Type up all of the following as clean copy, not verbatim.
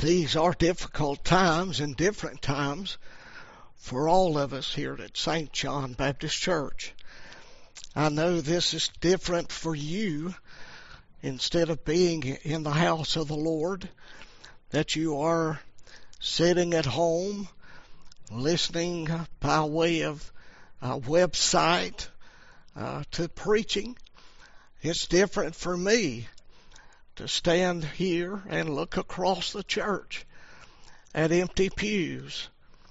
These are difficult times and different times for all of us here at St. John Baptist Church. I know this is different for you. Instead of being in the house of the Lord, that you are sitting at home listening by way of a website to preaching. It's different for me to stand here and look across the church at empty pews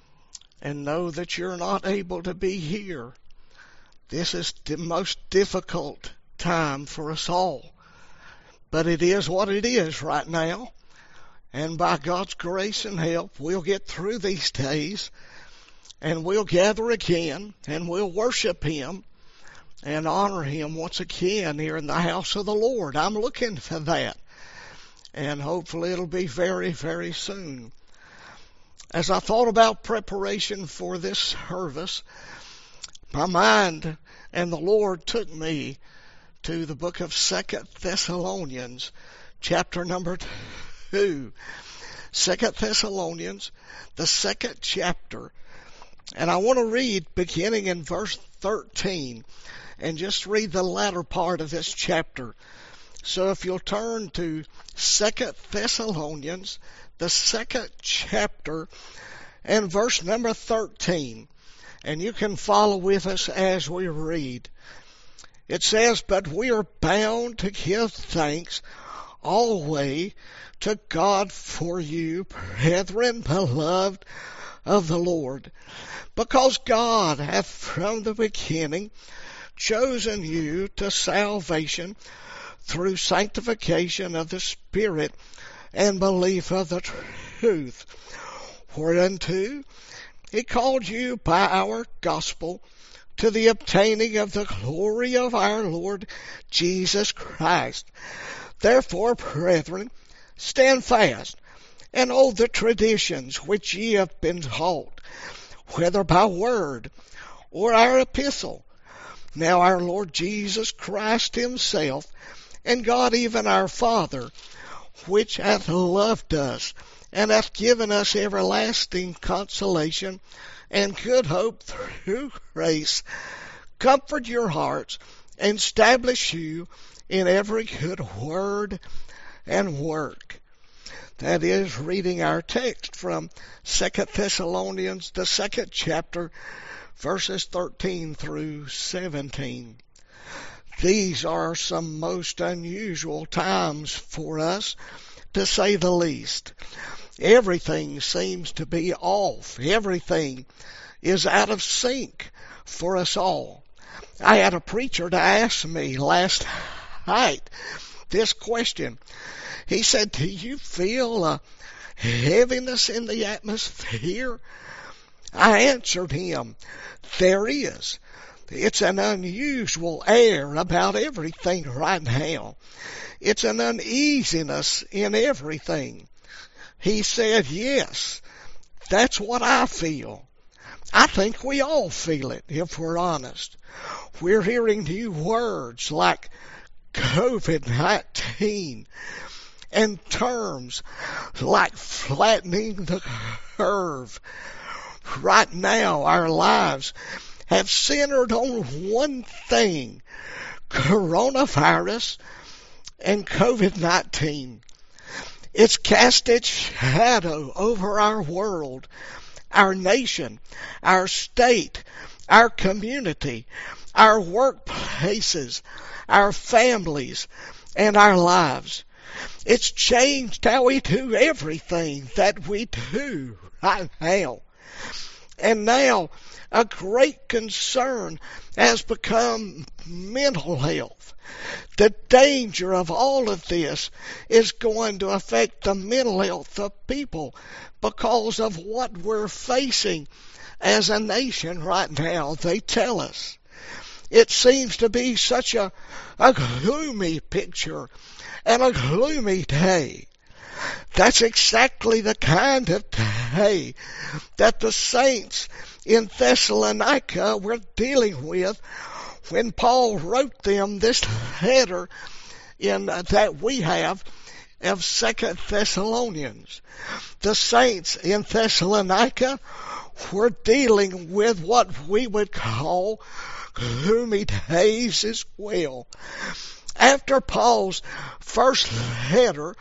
and know that you're not able to be here. This is the most difficult time for us all. But it is what it is right now. And by God's grace and help, we'll get through these days and we'll gather again and we'll worship Him and honor Him once again here in the house of the Lord. I'm looking for that. And hopefully it'll be very, very soon. As I thought about preparation for this service, my mind and the Lord took me to the book of 2 Thessalonians, chapter number 2. 2 Thessalonians, the 2nd chapter. And I want to read beginning in verse 13 and just read the latter part of this chapter. So if you'll turn to 2 Thessalonians, the 2nd chapter, and verse number 13, and you can follow with us as we read. It says, "But we are bound to give thanks always to God for you, brethren, beloved of the Lord, because God hath from the beginning chosen you to salvation through sanctification of the Spirit and belief of the truth, whereunto He called you by our gospel to the obtaining of the glory of our Lord Jesus Christ. Therefore, brethren, stand fast, and hold the traditions which ye have been taught, whether by word or our epistle. Now our Lord Jesus Christ Himself, and God even our Father, which hath loved us, and hath given us everlasting consolation and good hope through grace, comfort your hearts, and establish you in every good word and work." That is reading our text from 2 Thessalonians, the 2nd chapter, verses 13 through 17. These are some most unusual times for us, to say the least. Everything seems to be off. Everything is out of sync for us all. I had a preacher to ask me last night this question. He said, "Do you feel a heaviness in the atmosphere?" I answered him, "There is. It's an unusual air about everything right now. It's an uneasiness in everything." He said, "Yes, that's what I feel." I think we all feel it, if we're honest. We're hearing new words like COVID-19 and terms like flattening the curve. Right now, our lives have centered on one thing: coronavirus and COVID-19. It's cast its shadow over our world, our nation, our state, our community, our workplaces, our families, and our lives. It's changed how we do everything that we do right now. And now a great concern has become mental health. The danger of all of this is going to affect the mental health of people because of what we're facing as a nation right now, they tell us. It seems to be such a gloomy picture and a gloomy day. That's exactly the kind of day that the saints in Thessalonica were dealing with when Paul wrote them this letter that we have of 2 Thessalonians. The saints in Thessalonica were dealing with what we would call gloomy days as well. After Paul's first letter,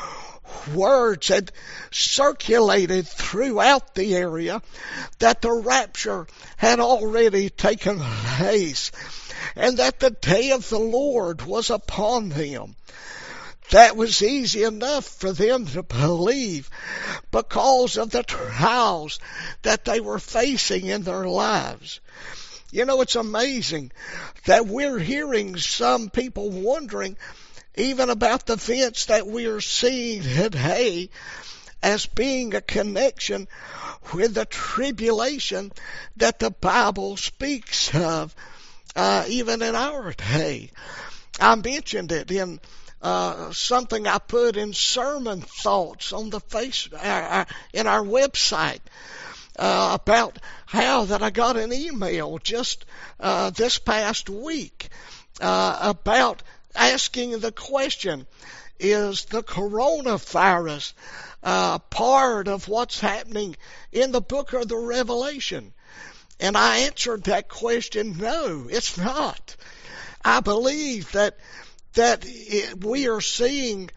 words had circulated throughout the area that the rapture had already taken place and that the day of the Lord was upon them. That was easy enough for them to believe because of the trials that they were facing in their lives. You know, it's amazing that we're hearing some people wondering even about the events that we are seeing today as being a connection with the tribulation that the Bible speaks of, even in our day. I mentioned it in something I put in sermon thoughts on the in our website, about how that I got an email just this past week about asking the question, is the coronavirus part of what's happening in the book of the Revelation? And I answered that question, no, it's not. I believe that we are seeing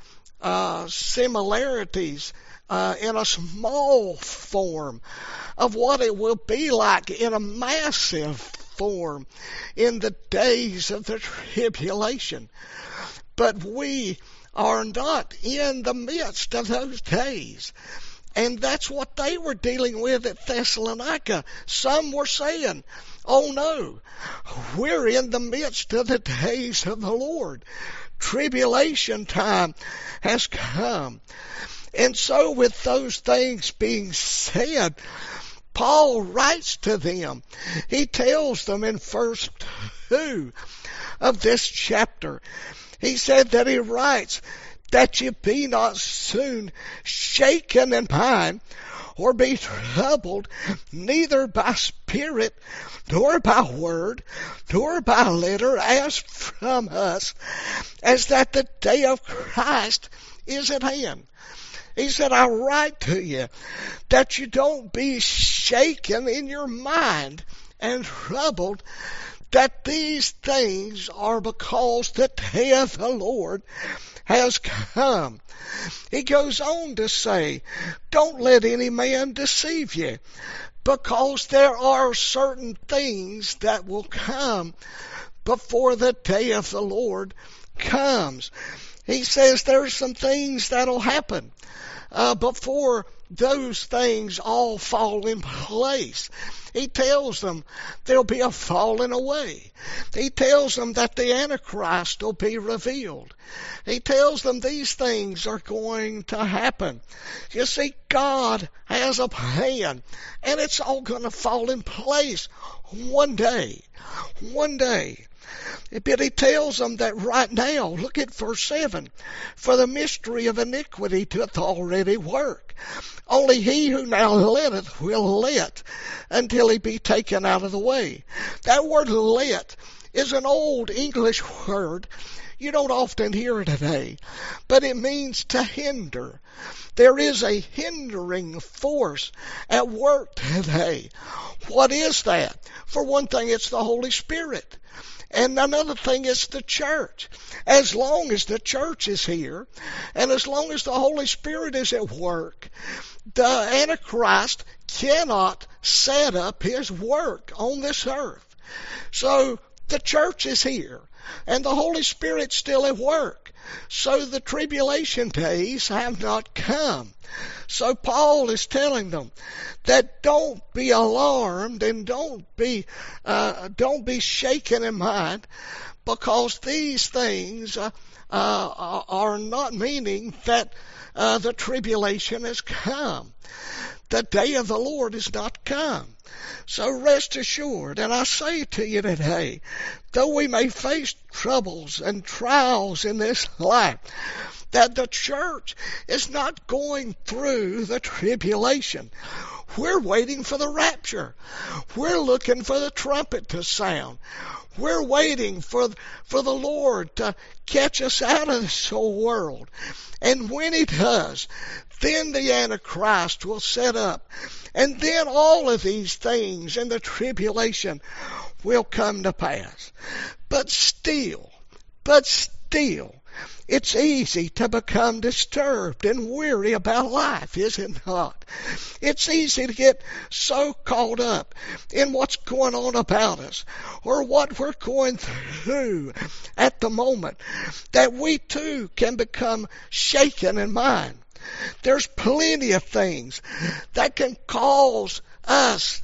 similarities in a small form of what it will be like in a massive form in the days of the tribulation. But we are not in the midst of those days. And that's what they were dealing with at Thessalonica. Some were saying, oh no, we're in the midst of the days of the Lord. Tribulation time has come. And so with those things being said, Paul writes to them. He tells them in verse 2 of this chapter, he said that he writes, that ye be not soon shaken in mind, or be troubled, neither by spirit, nor by word, nor by letter, as from us, as that the day of Christ is at hand. He said, I write to you that you don't be shaken in your mind and troubled, that these things are because the day of the Lord has come. He goes on to say, don't let any man deceive you, because there are certain things that will come before the day of the Lord comes. He says there's some things that'll happen before those things all fall in place. He tells them there'll be a falling away. He tells them that the Antichrist will be revealed. He tells them these things are going to happen. You see, God has a plan, and it's all going to fall in place one day. One day. But he tells them that right now, look at verse 7, for the mystery of iniquity doth already work. Only he who now letteth will let until he be taken out of the way. That word let is an old English word. You don't often hear it today, but it means to hinder. There is a hindering force at work today. What is that? For one thing, it's the Holy Spirit. And another thing is the church. As long as the church is here, and as long as the Holy Spirit is at work, the Antichrist cannot set up his work on this earth. So the church is here, and the Holy Spirit's still at work. So the tribulation days have not come. So Paul is telling them that don't be alarmed and don't be shaken in mind, because these things are not meaning that the tribulation has come. The day of the Lord is not come. So rest assured, and I say to you today, though we may face troubles and trials in this life, that the church is not going through the tribulation. We're waiting for the rapture. We're looking for the trumpet to sound. We're waiting for the Lord to catch us out of this whole world. And when He does, then the Antichrist will set up. And then all of these things in the tribulation will come to pass. But still, it's easy to become disturbed and weary about life, is it not? It's easy to get so caught up in what's going on about us or what we're going through at the moment that we too can become shaken in mind. There's plenty of things that can cause us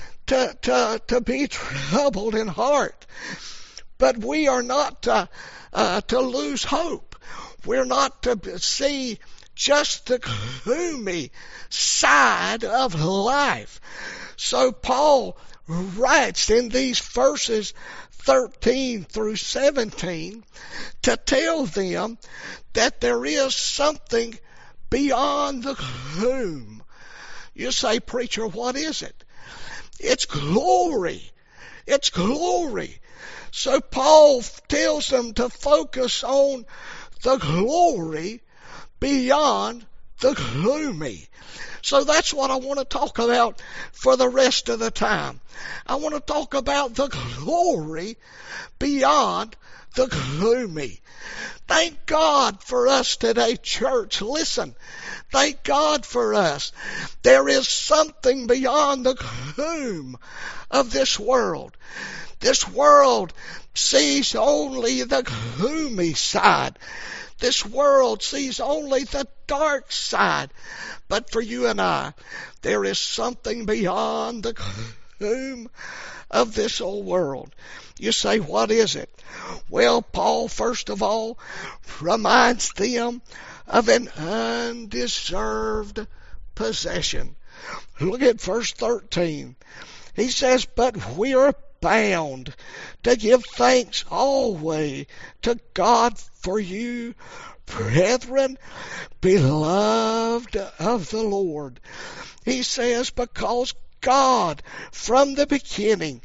to be troubled in heart. But we are not to lose hope. We're not to see just the gloomy side of life. So Paul writes in these verses 13 through 17 to tell them that there is something beyond the gloom. You say, preacher, what is it? It's glory. It's glory. So Paul tells them to focus on the glory beyond the gloomy. So that's what I want to talk about for the rest of the time. I want to talk about the glory beyond the gloomy. Thank God for us today, church. Listen, thank God for us. There is something beyond the gloom of this world. This world sees only the gloomy side. This world sees only the dark side. But for you and I, there is something beyond the gloom of this old world. You say, what is it? Well, Paul, first of all, reminds them of an undeserved possession. Look at verse 13. He says, but we are bound to give thanks always to God for you, brethren, beloved of the Lord. He says, because God from the beginning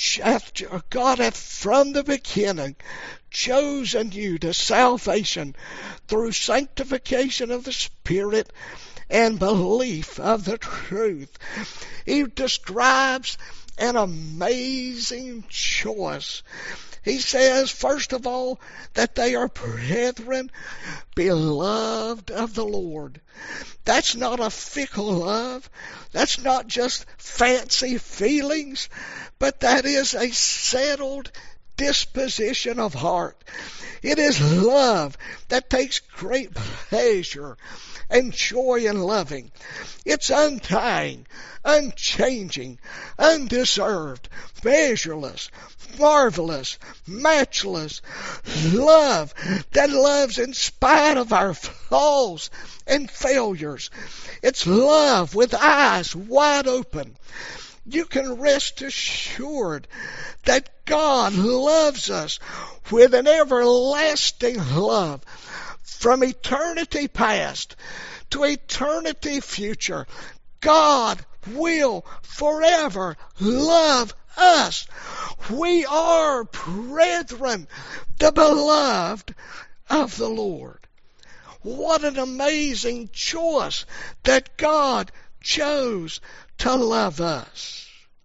chosen you to salvation through sanctification of the Spirit and belief of the truth. He describes an amazing choice. He says, first of all, that they are brethren, beloved of the Lord. That's not a fickle love. That's not just fancy feelings, but that is a settled disposition of heart. It is love that takes great pleasure and joy in loving. It's undying, unchanging, undeserved, measureless, marvelous, matchless love that loves in spite of our flaws and failures. It's love with eyes wide open. You can rest assured that God loves us with an everlasting love from eternity past to eternity future. God will forever love us. We are brethren, the beloved of the Lord. What an amazing choice that God chose to love us.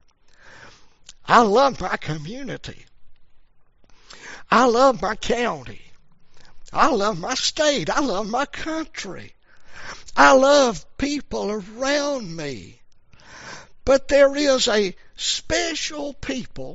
I love my community. I love my county. I love my state. I love my country. I love people around me. But there is a special people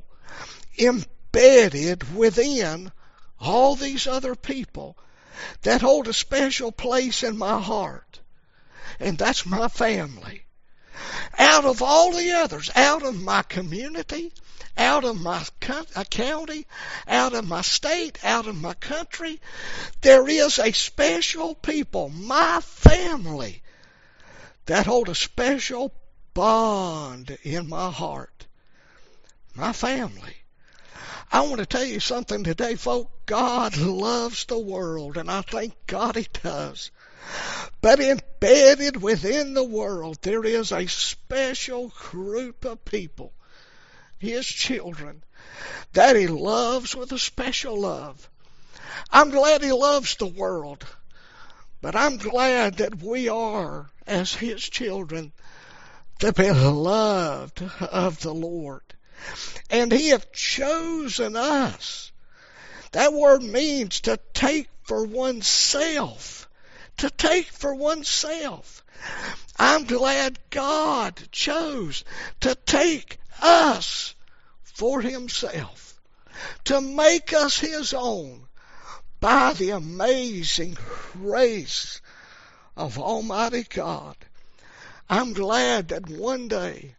embedded within all these other people that hold a special place in my heart. And that's my family. Out of all the others, out of my community, out of my county, out of my state, out of my country, there is a special people, my family, that hold a special bond in my heart. My family. I want to tell you something today, folks. God loves the world, and I thank God He does. But embedded within the world, there is a special group of people, his children, that he loves with a special love. I'm glad he loves the world, but I'm glad that we are, as his children, the beloved of the Lord. And he hath chosen us. That word means to take for oneself. To take for oneself. I'm glad God chose to take us for himself, to make us his own by the amazing grace of Almighty God. I'm glad that one day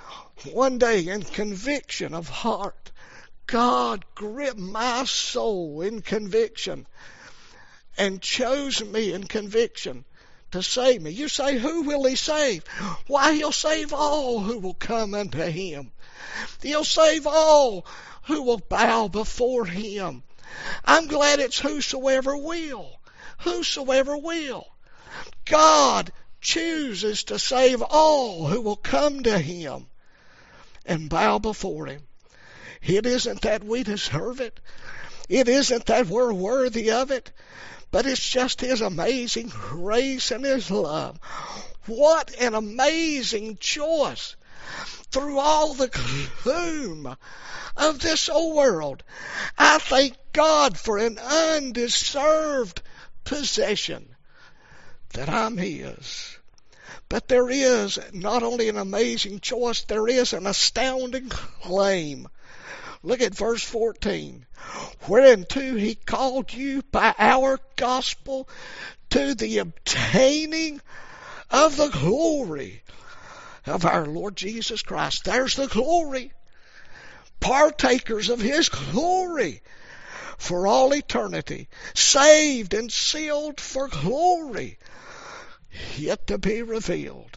in conviction of heart, God gripped my soul in conviction and chose me in conviction to save me. You say, who will he save? Why, he'll save all who will come unto him. He'll save all who will bow before him. I'm glad it's whosoever will. Whosoever will. God chooses to save all who will come to him and bow before him. It isn't that we deserve it. It isn't that we're worthy of it. But it's just his amazing grace and his love. What an amazing choice. Through all the gloom of this old world, I thank God for an undeserved possession, that I'm his. But there is not only an amazing choice, there is an astounding claim. Look at verse 14. Whereunto he called you by our gospel to the obtaining of the glory of our Lord Jesus Christ. There's the glory. Partakers of his glory for all eternity. Saved and sealed for glory yet to be revealed.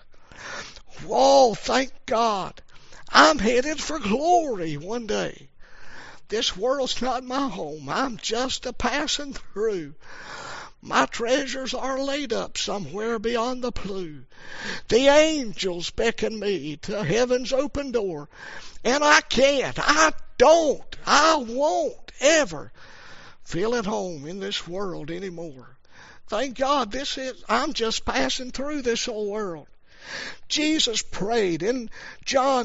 Oh, thank God. I'm headed for glory one day. This world's not my home. I'm just a passing through. My treasures are laid up somewhere beyond the blue. The angels beckon me to heaven's open door. And I can't, I won't ever feel at home in this world anymore. Thank God I'm just passing through this whole world. Jesus prayed in John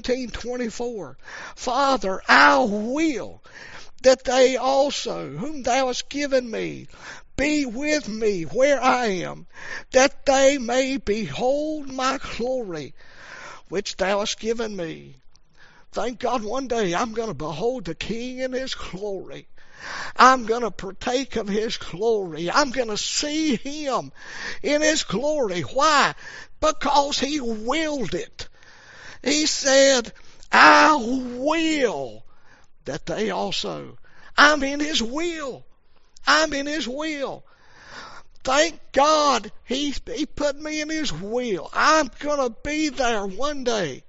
17:24, Father, I will that they also, whom thou hast given me, be with me where I am, that they may behold my glory, which thou hast given me. Thank God one day I'm going to behold the King in his glory. I'm going to partake of his glory. I'm going to see him in his glory. Why? Because he willed it. He said, I will that they also. I'm in his will. I'm in his will. Thank God he put me in his will. I'm going to be there one day.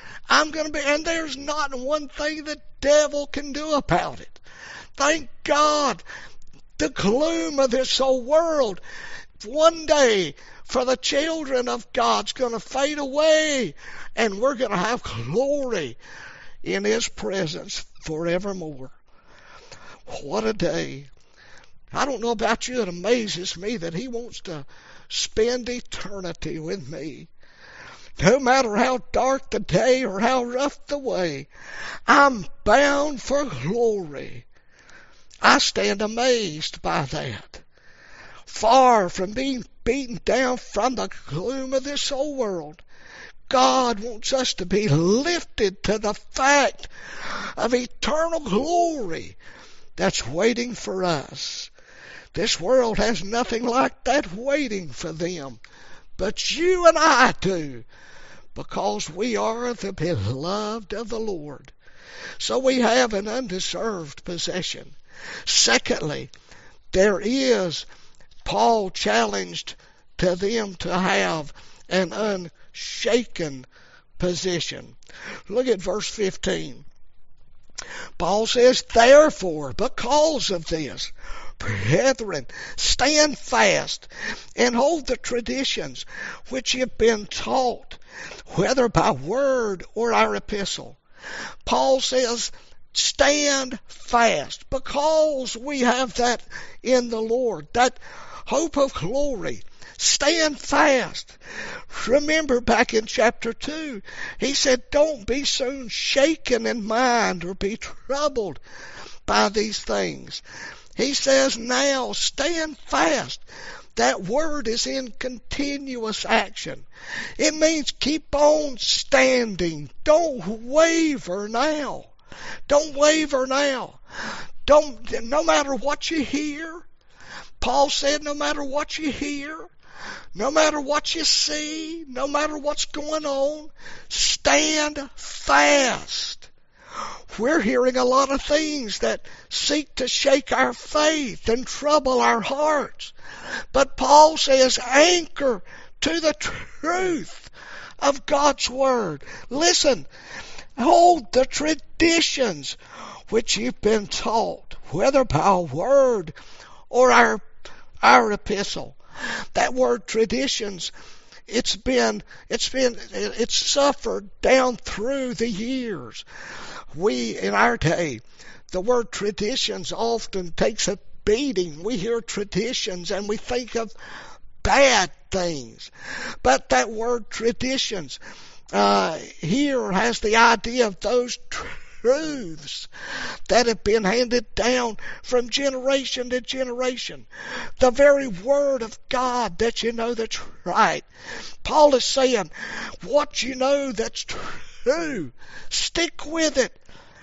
And there's not one thing the devil can do about it. Thank God, the gloom of this whole world, one day for the children of God's going to fade away, and we're going to have glory in his presence forevermore. What a day. I don't know about you, it amazes me that he wants to spend eternity with me. No matter how dark the day or how rough the way, I'm bound for glory. I stand amazed by that. Far from being beaten down from the gloom of this whole world, God wants us to be lifted to the fact of eternal glory that's waiting for us. This world has nothing like that waiting for them, but you and I do, because we are the beloved of the Lord. So we have an undeserved possession. Secondly, Paul challenged to them to have an unshaken position. Look at verse 15. Paul says, therefore, because of this, Brethren, stand fast and hold the traditions which ye have been taught, whether by word or our epistle. Paul says, stand fast, because we have that in the Lord, that hope of glory. Stand fast. Remember back in chapter 2, he said, don't be soon shaken in mind or be troubled by these things. He says now, stand fast. That word is in continuous action. It means keep on standing. Don't waver now. Don't waver now. No matter what you hear. Paul said, no matter what you hear, no matter what you see, no matter what's going on, stand fast. We're hearing a lot of things that seek to shake our faith and trouble our hearts. But Paul says, anchor to the truth of God's Word. Listen, hold the traditions which you've been taught, whether by word or our epistle. That word traditions, it's suffered down through the years. In our day, the word traditions often takes a beating. We hear traditions and we think of bad things. But that word traditions here has the idea of those truths that have been handed down from generation to generation. The very word of God that you know that's right. Paul is saying, what you know that's true, stick with it.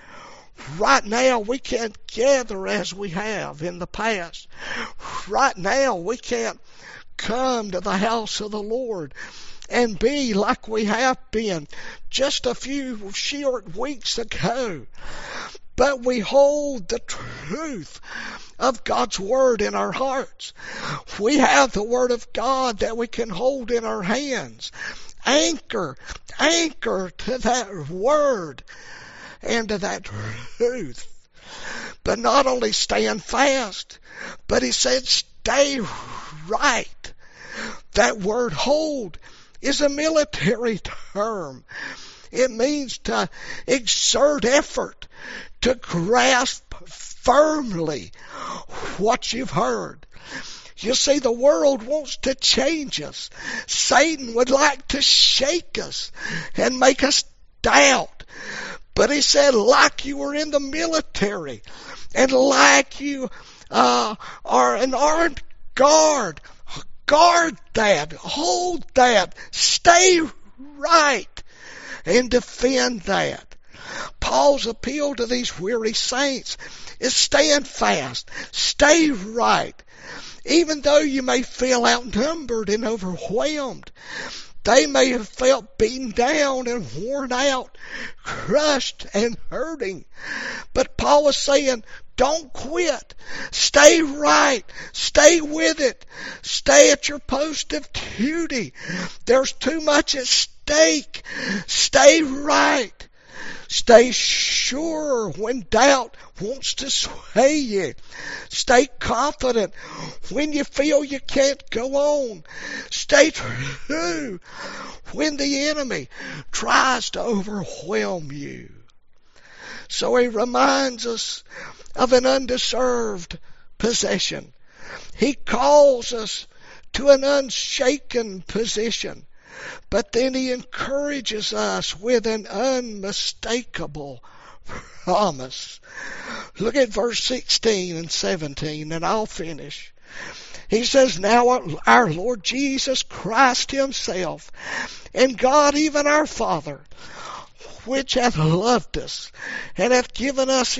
Right now, we can't gather as we have in the past. Right now, we can't come to the house of the Lord and be like we have been just a few short weeks ago. But we hold the truth of God's Word in our hearts. We have the Word of God that we can hold in our hands. Anchor to that Word and to that truth. But not only stand fast, but he said stay right. That word hold is a military term. It means to exert effort, to grasp firmly what you've heard. You see, the world wants to change us. Satan would like to shake us and make us doubt. But he said, like you were in the military, and like you are an armed guard, guard that, hold that, stay right, and defend that. Paul's appeal to these weary saints is stand fast, stay right. Even though you may feel outnumbered and overwhelmed, they may have felt beaten down and worn out, crushed and hurting. But Paul was saying, don't quit. Stay right. Stay with it. Stay at your post of duty. There's too much at stake. Stay right. Stay sure when doubt wants to sway you. Stay confident when you feel you can't go on. Stay true when the enemy tries to overwhelm you. So he reminds us of an undeserved possession. He calls us to an unshaken position. But then he encourages us with an unmistakable promise. Look at verse 16 and 17, and I'll finish. He says, now our Lord Jesus Christ himself, and God even our Father, which hath loved us, and hath given us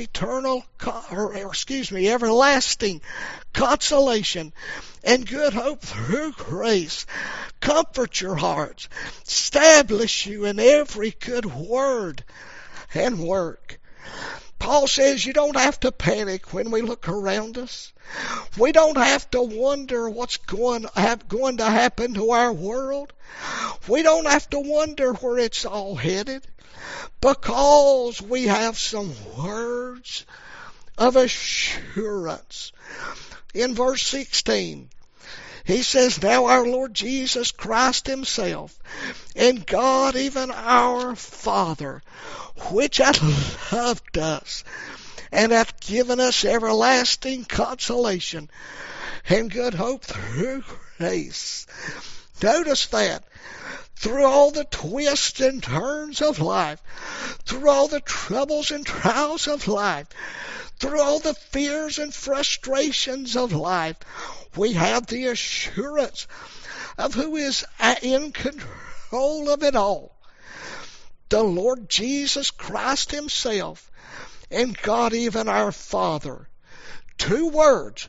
everlasting consolation and good hope through grace, comfort your hearts, establish you in every good word and work. Paul says you don't have to panic when we look around us. We don't have to wonder what's going to happen to our world. We don't have to wonder where it's all headed, because we have some words of assurance in verse 16. He says, now our Lord Jesus Christ himself, and God even our Father, which hath loved us, and hath given us everlasting consolation and good hope through grace. Notice that. Through all the twists and turns of life, through all the troubles and trials of life, through all the fears and frustrations of life, we have the assurance of who is in control of it all. The Lord Jesus Christ himself and God even our Father. Two words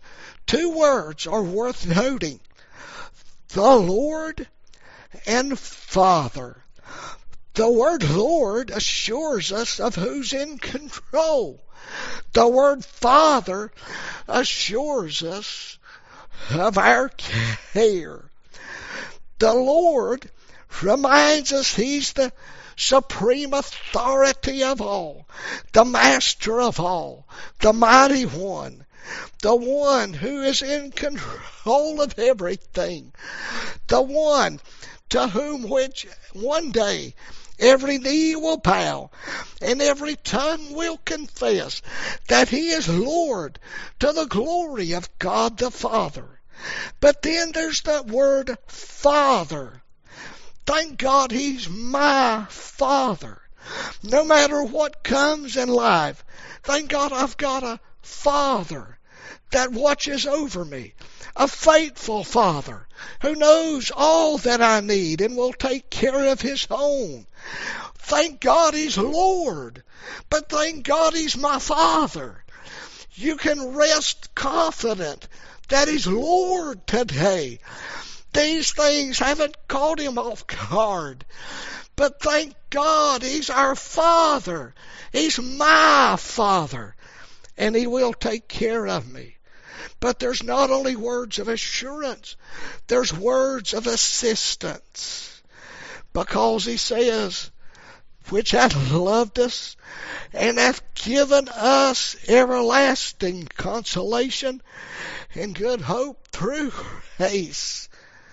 are worth noting. The Lord and Father. The word Lord assures us of who's in control. The word Father assures us of our care. The Lord reminds us he's the supreme authority of all, the master of all, the mighty one, the one who is in control of everything, the one to whom which one day every knee will bow and every tongue will confess that he is Lord to the glory of God the Father. But then there's that word Father. Thank God he's my Father. No matter what comes in life, thank God I've got a Father that watches over me, a faithful Father who knows all that I need and will take care of his own. Thank God he's Lord, but thank God he's my Father. You can rest confident that he's Lord today. These things haven't caught him off guard. But thank God he's our Father. He's my Father. And he will take care of me. But there's not only words of assurance, there's words of assistance. Because he says, which hath loved us, and hath given us everlasting consolation and good hope through grace.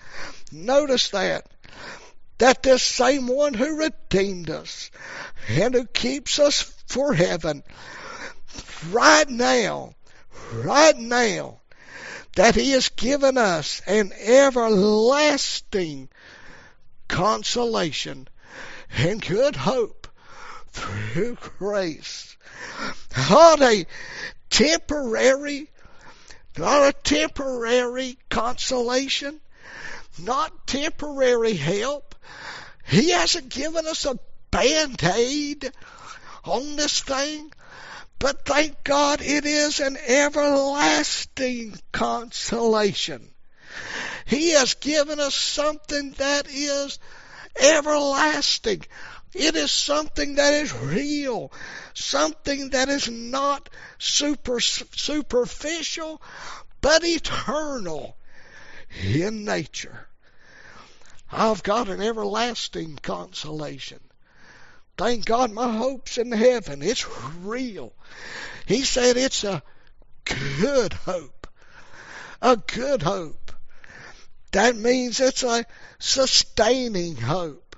Notice that this same one who redeemed us and who keeps us for heaven, right now, that he has given us an everlasting consolation and good hope through grace. Not a temporary consolation, not temporary help. He hasn't given us a Band-Aid on this thing, but thank God it is an everlasting consolation. He has given us something that is everlasting. It is something that is real, something that is not superficial, but eternal in nature. I've got an everlasting consolation. Thank God my hope's in heaven. It's real. He said it's a good hope. A good hope. That means it's a sustaining hope.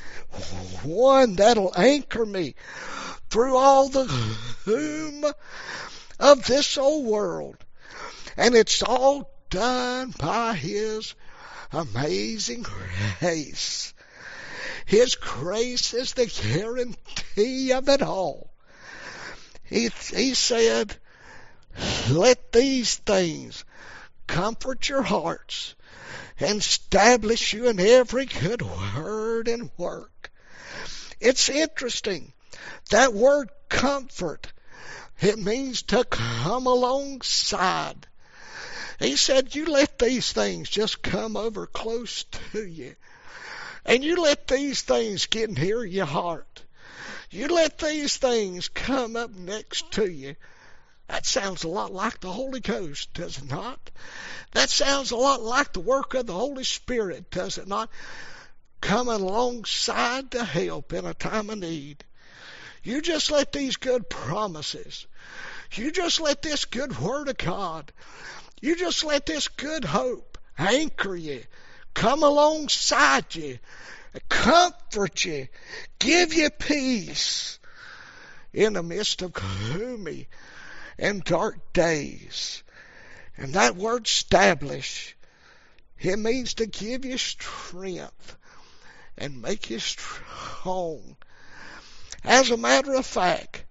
One that'll anchor me through all the gloom of this old world. And it's all done by his amazing grace. His grace is the guarantee of it all. He said, let these things comfort your hearts and establish you in every good word and work. It's interesting. That word comfort, it means to come alongside. He said, you let these things just come over close to you. And you let these things get near your heart. You let these things come up next to you. That sounds a lot like the Holy Ghost, does it not? That sounds a lot like the work of the Holy Spirit, does it not? Coming alongside to help in a time of need. You just let these good promises, you just let this good Word of God You just let this good hope anchor you, come alongside you, comfort you, give you peace in the midst of gloomy and dark days. And that word establish, it means to give you strength and make you strong. As a matter of fact,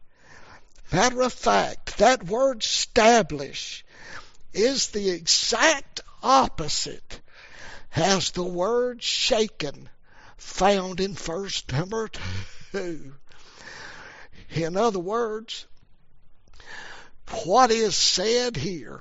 that word establish is the exact opposite as the word shaken found in verse number 2. In other words, what is said here,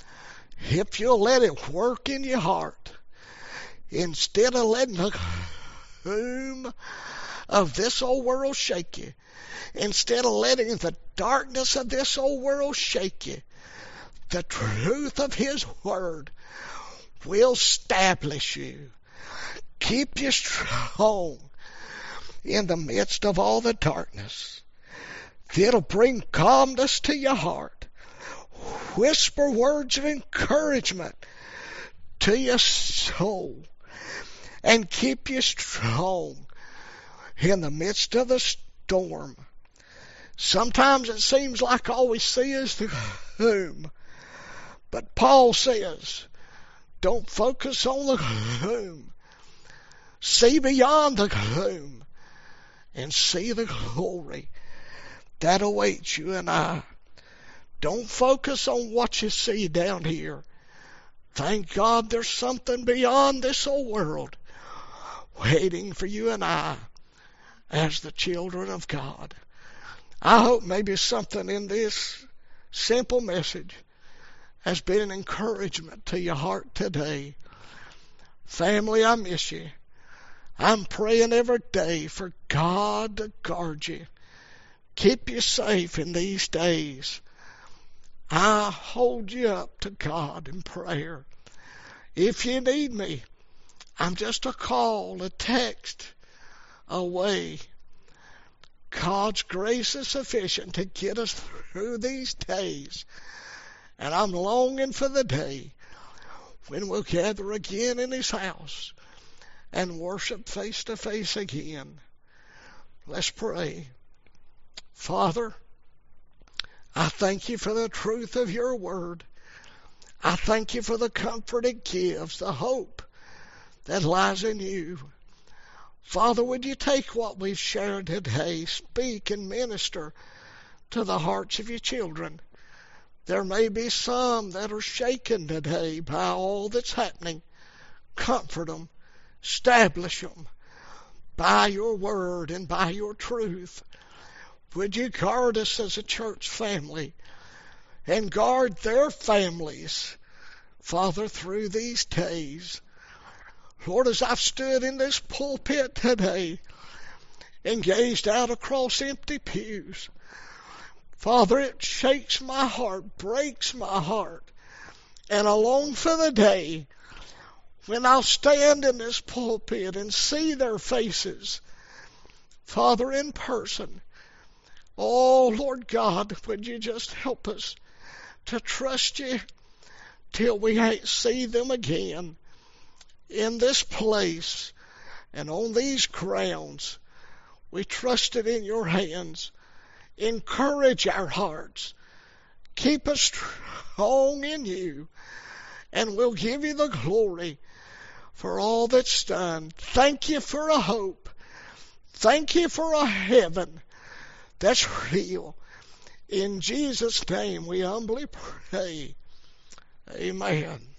if you'll let it work in your heart, instead of letting the gloom of this old world shake you, instead of letting the darkness of this old world shake you, the truth of His Word will establish you, keep you strong in the midst of all the darkness. It'll bring calmness to your heart, whisper words of encouragement to your soul, and keep you strong in the midst of the storm. Sometimes it seems like all we see is the gloom. But Paul says, don't focus on the gloom. See beyond the gloom and see the glory that awaits you and I. Don't focus on what you see down here. Thank God there's something beyond this old world waiting for you and I as the children of God. I hope maybe something in this simple message has been an encouragement to your heart today. Family, I miss you. I'm praying every day for God to guard you, keep you safe in these days. I hold you up to God in prayer. If you need me, I'm just a call, a text away. God's grace is sufficient to get us through these days. And I'm longing for the day when we'll gather again in His house and worship face to face again. Let's pray. Father, I thank you for the truth of your word. I thank you for the comfort it gives, the hope that lies in you. Father, would you take what we've shared today, speak and minister to the hearts of your children. There may be some that are shaken today by all that's happening. Comfort them, establish them by your word and by your truth. Would you guard us as a church family and guard their families, Father, through these days. Lord, as I've stood in this pulpit today and gazed out across empty pews, Father, it shakes my heart, breaks my heart, and I long for the day when I'll stand in this pulpit and see their faces, Father, in person. Oh, Lord God, would you just help us to trust you till we see them again in this place and on these grounds. We trust it in your hands. Encourage our hearts. Keep us strong in you, and we'll give you the glory for all that's done. Thank you for a hope. Thank you for a heaven that's real. In Jesus' name we humbly pray. Amen.